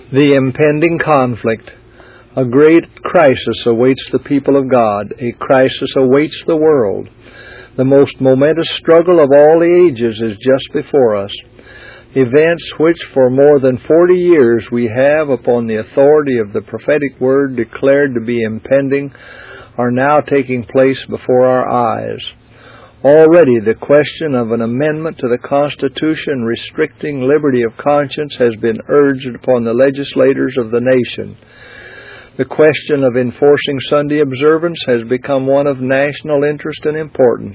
The impending conflict. A great crisis awaits the people of God. A crisis awaits the world. The most momentous struggle of all the ages is just before us. Events which for more than 40 years we have, upon the authority of the prophetic word, declared to be impending, are now taking place before our eyes. Already the question of an amendment to the Constitution restricting liberty of conscience has been urged upon the legislators of the nation. The question of enforcing Sunday observance has become one of national interest and importance.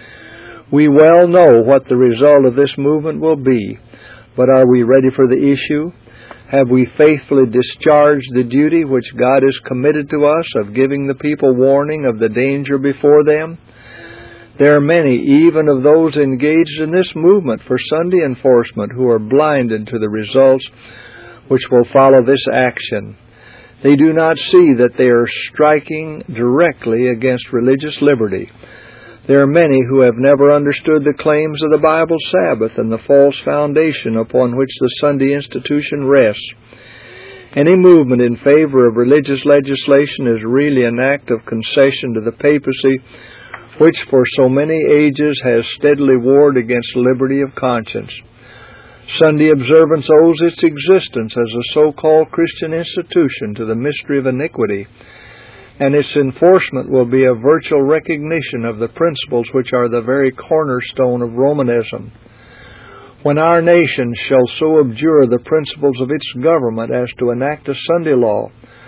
We well know what the result of this movement will be, but are we ready for the issue? Have we faithfully discharged the duty which God has committed to us of giving the people warning of the danger before them? There are many, even of those engaged in this movement for Sunday enforcement, who are blinded to the results which will follow this action. They do not see that they are striking directly against religious liberty. There are many who have never understood the claims of the Bible Sabbath and the false foundation upon which the Sunday institution rests. Any movement in favor of religious legislation is really an act of concession to the papacy, which for so many ages has steadily warred against liberty of conscience. Sunday observance owes its existence as a so-called Christian institution to the mystery of iniquity, and its enforcement will be a virtual recognition of the principles which are the very cornerstone of Romanism. When our nation shall so abjure the principles of its government as to enact a Sunday law,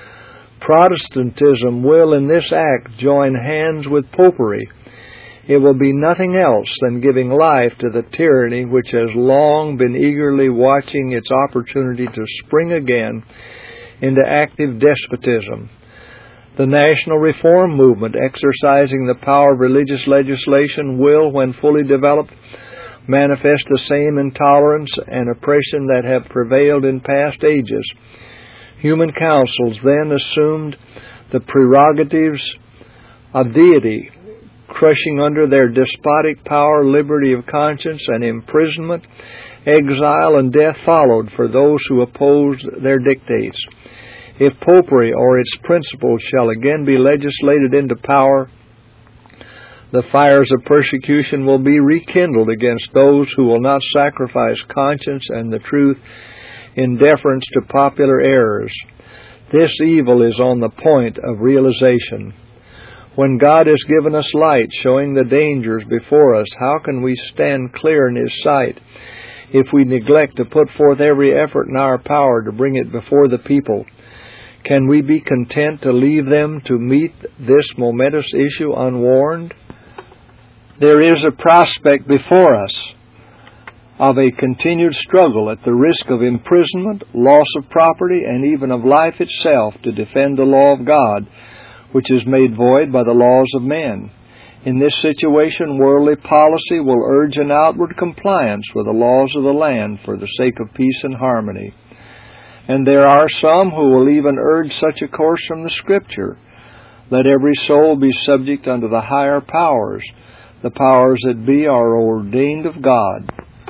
Protestantism will in this act join hands with Popery. It will be nothing else than giving life to the tyranny which has long been eagerly watching its opportunity to spring again into active despotism. The national reform movement, exercising the power of religious legislation, will, when fully developed, manifest the same intolerance and oppression that have prevailed in past ages. Human councils then assumed the prerogatives of deity, crushing under their despotic power liberty of conscience, and imprisonment, exile, and death followed for those who opposed their dictates. If Popery or its principles shall again be legislated into power, the fires of persecution will be rekindled against those who will not sacrifice conscience and the truth in deference to popular errors. This evil is on the point of realization. When God has given us light showing the dangers before us, how can we stand clear in His sight if we neglect to put forth every effort in our power to bring it before the people? Can we be content to leave them to meet this momentous issue unwarned? There is a prospect before us of a continued struggle at the risk of imprisonment, loss of property, and even of life itself to defend the law of God, which is made void by the laws of men. In this situation, worldly policy will urge an outward compliance with the laws of the land for the sake of peace and harmony. And there are some who will even urge such a course from the Scripture. Let every soul be subject unto the higher powers. The powers that be are ordained of God.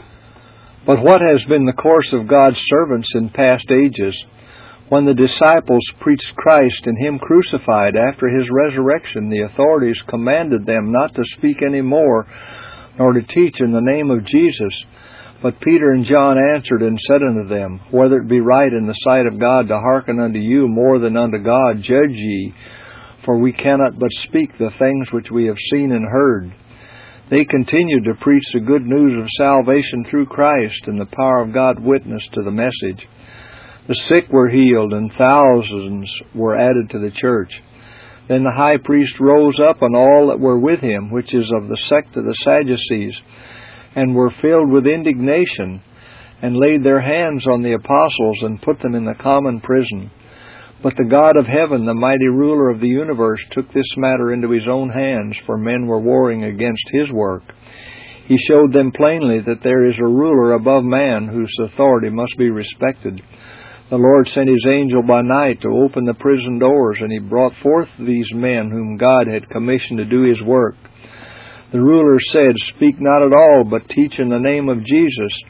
But what has been the course of God's servants in past ages? When the disciples preached Christ and Him crucified after His resurrection, the authorities commanded them not to speak any more, nor to teach in the name of Jesus. But Peter and John answered and said unto them, Whether it be right in the sight of God to hearken unto you more than unto God, judge ye, for we cannot but speak the things which we have seen and heard. They continued to preach the good news of salvation through Christ, and the power of God witnessed to the message. The sick were healed, and thousands were added to the church. Then the high priest rose up, and all that were with him, which is of the sect of the Sadducees, and were filled with indignation, and laid their hands on the apostles, and put them in the common prison. But the God of heaven, the mighty ruler of the universe, took this matter into His own hands, for men were warring against His work. He showed them plainly that there is a ruler above man, whose authority must be respected. The Lord sent His angel by night to open the prison doors, and He brought forth these men whom God had commissioned to do His work. The ruler said, Speak not at all, but teach in the name of Jesus.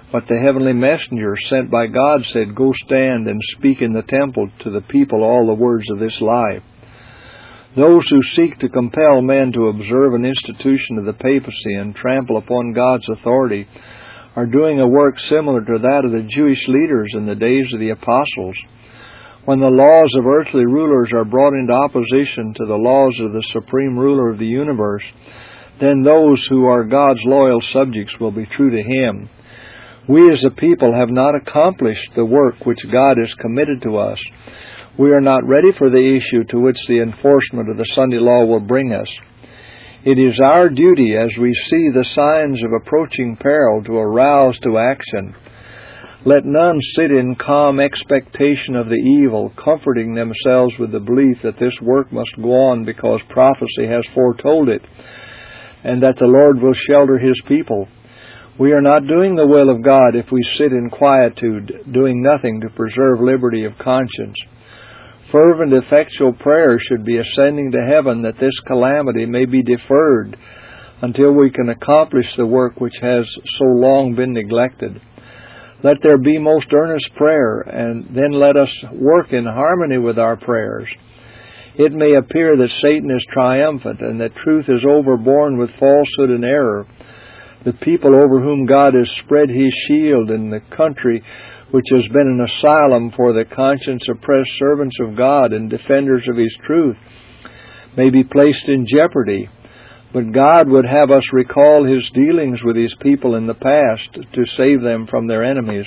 But the heavenly messenger sent by God said, "Go stand and speak in the temple to the people all the words of this life." Those who seek to compel men to observe an institution of the papacy and trample upon God's authority are doing a work similar to that of the Jewish leaders in the days of the apostles. When the laws of earthly rulers are brought into opposition to the laws of the supreme ruler of the universe, then those who are God's loyal subjects will be true to Him. We as a people have not accomplished the work which God has committed to us. We are not ready for the issue to which the enforcement of the Sunday law will bring us. It is our duty, as we see the signs of approaching peril, to arouse to action. Let none sit in calm expectation of the evil, comforting themselves with the belief that this work must go on because prophecy has foretold it, and that the Lord will shelter His people. We are not doing the will of God if we sit in quietude, doing nothing to preserve liberty of conscience. Fervent, effectual prayer should be ascending to heaven that this calamity may be deferred until we can accomplish the work which has so long been neglected. Let there be most earnest prayer, and then let us work in harmony with our prayers. It may appear that Satan is triumphant and that truth is overborne with falsehood and error. The people over whom God has spread His shield in the country which has been an asylum for the conscience-oppressed servants of God and defenders of His truth, may be placed in jeopardy. But God would have us recall His dealings with His people in the past to save them from their enemies.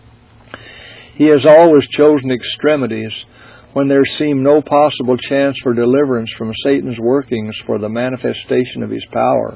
He has always chosen extremities when there seemed no possible chance for deliverance from Satan's workings for the manifestation of His power.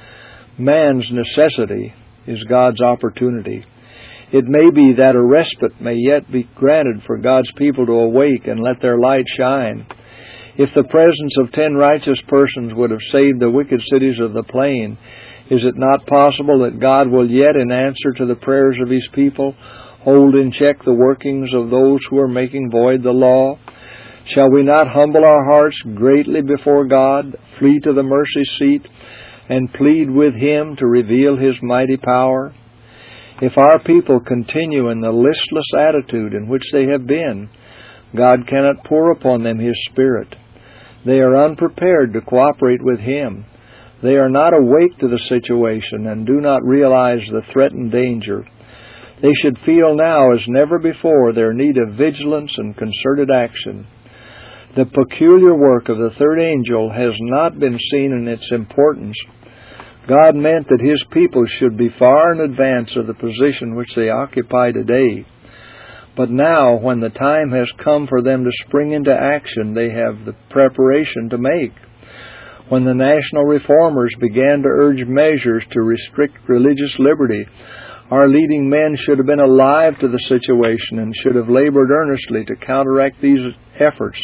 Man's necessity is God's opportunity. It may be that a respite may yet be granted for God's people to awake and let their light shine. If the presence of 10 righteous persons would have saved the wicked cities of the plain, is it not possible that God will yet, in answer to the prayers of His people, hold in check the workings of those who are making void the law? Shall we not humble our hearts greatly before God, flee to the mercy seat, and plead with Him to reveal His mighty power? If our people continue in the listless attitude in which they have been, God cannot pour upon them His Spirit. They are unprepared to cooperate with Him. They are not awake to the situation and do not realize the threatened danger. They should feel now as never before their need of vigilance and concerted action. The peculiar work of the third angel has not been seen in its importance. God meant that His people should be far in advance of the position which they occupy today. But now, when the time has come for them to spring into action, they have the preparation to make. When the national reformers began to urge measures to restrict religious liberty, our leading men should have been alive to the situation and should have labored earnestly to counteract these efforts.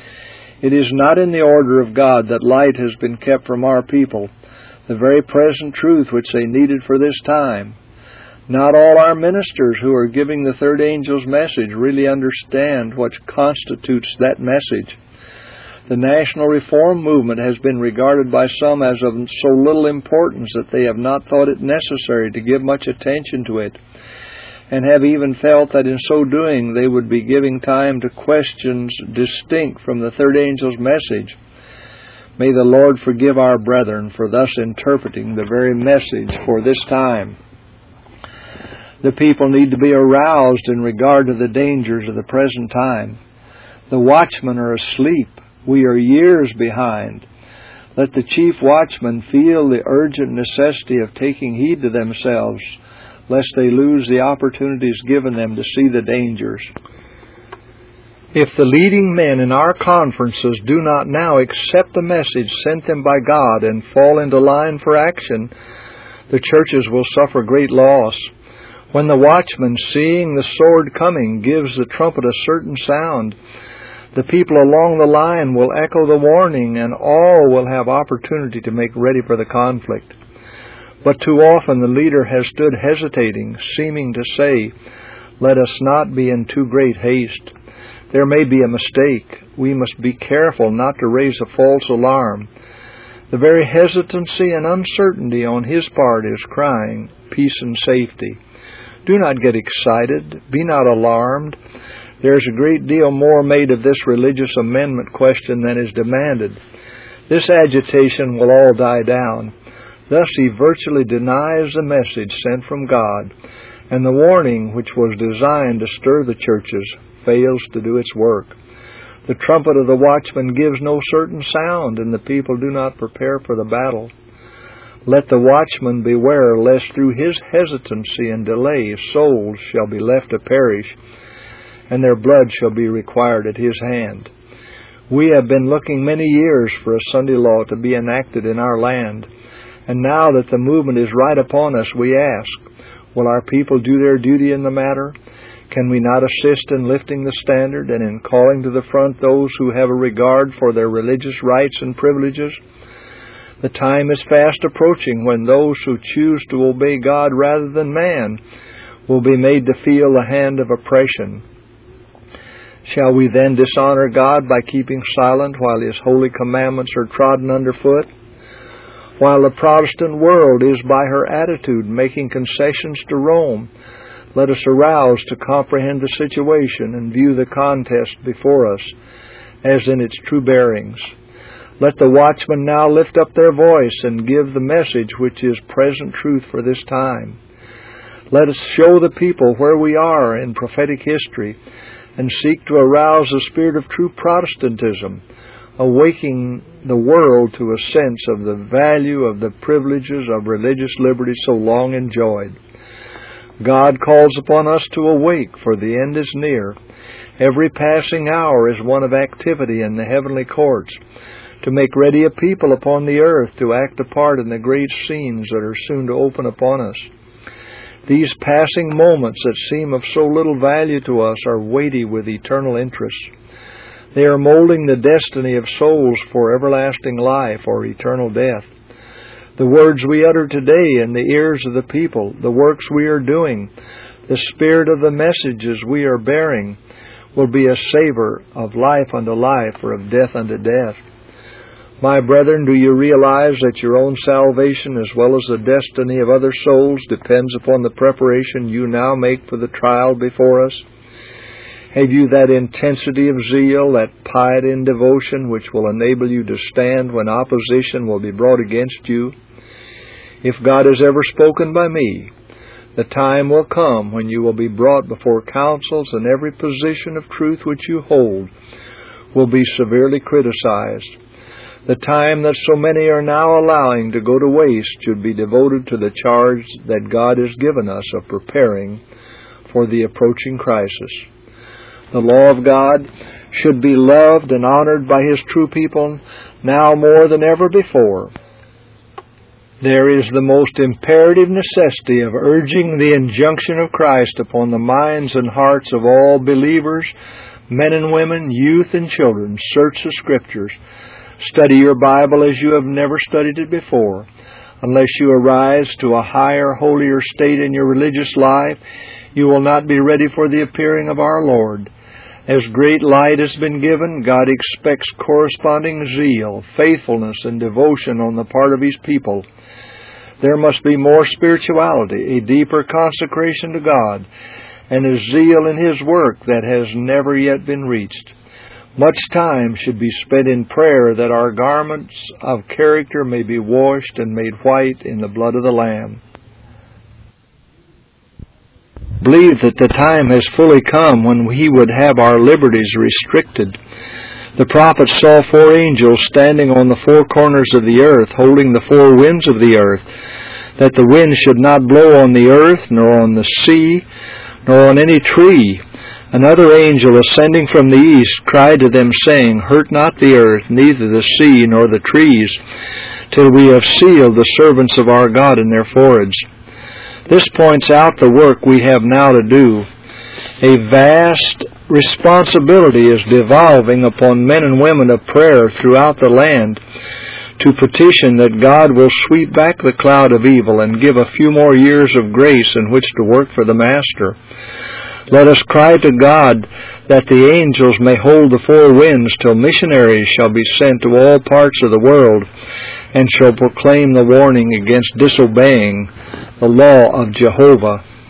It is not in the order of God that light has been kept from our people, the very present truth which they needed for this time. Not all our ministers who are giving the third angel's message really understand what constitutes that message. The national reform movement has been regarded by some as of so little importance that they have not thought it necessary to give much attention to it, and have even felt that in so doing they would be giving time to questions distinct from the third angel's message. May the Lord forgive our brethren for thus interpreting the very message for this time. The people need to be aroused in regard to the dangers of the present time. The watchmen are asleep. We are years behind. Let the chief watchmen feel the urgent necessity of taking heed to themselves, lest they lose the opportunities given them to see the dangers. If the leading men in our conferences do not now accept the message sent them by God and fall into line for action, the churches will suffer great loss. When the watchman, seeing the sword coming, gives the trumpet a certain sound, the people along the line will echo the warning, and all will have opportunity to make ready for the conflict. But too often the leader has stood hesitating, seeming to say, "Let us not be in too great haste. There may be a mistake. We must be careful not to raise a false alarm." The very hesitancy and uncertainty on his part is crying, "Peace and safety." Do not get excited. Be not alarmed. There is a great deal more made of this religious amendment question than is demanded. This agitation will all die down. Thus he virtually denies the message sent from God, and the warning which was designed to stir the churches fails to do its work. The trumpet of the watchman gives no certain sound, and the people do not prepare for the battle. Let the watchman beware lest through his hesitancy and delay souls shall be left to perish, and their blood shall be required at his hand. We have been looking many years for a Sunday law to be enacted in our land, and now that the movement is right upon us, we ask, will our people do their duty in the matter? Can we not assist in lifting the standard and in calling to the front those who have a regard for their religious rights and privileges? The time is fast approaching when those who choose to obey God rather than man will be made to feel the hand of oppression. Shall we then dishonor God by keeping silent while His holy commandments are trodden underfoot? While the Protestant world is by her attitude making concessions to Rome, let us arouse to comprehend the situation and view the contest before us as in its true bearings. Let the watchmen now lift up their voice and give the message which is present truth for this time. Let us show the people where we are in prophetic history and seek to arouse the spirit of true Protestantism, awaking the world to a sense of the value of the privileges of religious liberty so long enjoyed. God calls upon us to awake, for the end is near. Every passing hour is one of activity in the heavenly courts, to make ready a people upon the earth to act a part in the great scenes that are soon to open upon us. These passing moments that seem of so little value to us are weighty with eternal interest. They are molding the destiny of souls for everlasting life or eternal death. The words we utter today in the ears of the people, the works we are doing, the spirit of the messages we are bearing, will be a savor of life unto life or of death unto death. My brethren, do you realize that your own salvation as well as the destiny of other souls depends upon the preparation you now make for the trial before us? Have you that intensity of zeal, that piety and devotion which will enable you to stand when opposition will be brought against you? If God has ever spoken by me, the time will come when you will be brought before councils, and every position of truth which you hold will be severely criticized. The time that so many are now allowing to go to waste should be devoted to the charge that God has given us of preparing for the approaching crisis. The law of God should be loved and honored by His true people now more than ever before. There is the most imperative necessity of urging the injunction of Christ upon the minds and hearts of all believers, men and women, youth and children. Search the Scriptures. Study your Bible as you have never studied it before. Unless you arise to a higher, holier state in your religious life, you will not be ready for the appearing of our Lord. As great light has been given, God expects corresponding zeal, faithfulness, and devotion on the part of His people. There must be more spirituality, a deeper consecration to God, and a zeal in His work that has never yet been reached. Much time should be spent in prayer that our garments of character may be washed and made white in the blood of the Lamb. Believe that the time has fully come when He would have our liberties restricted. The prophet saw 4 angels standing on the 4 corners of the earth, holding the 4 winds of the earth, that the wind should not blow on the earth, nor on the sea, nor on any tree. Another angel, ascending from the east, cried to them, saying, Hurt not the earth, neither the sea, nor the trees, till we have sealed the servants of our God in their foreheads. This points out the work we have now to do. A vast responsibility is devolving upon men and women of prayer throughout the land to petition that God will sweep back the cloud of evil and give a few more years of grace in which to work for the Master. Let us cry to God that the angels may hold the 4 winds till missionaries shall be sent to all parts of the world and shall proclaim the warning against disobeying the law of Jehovah.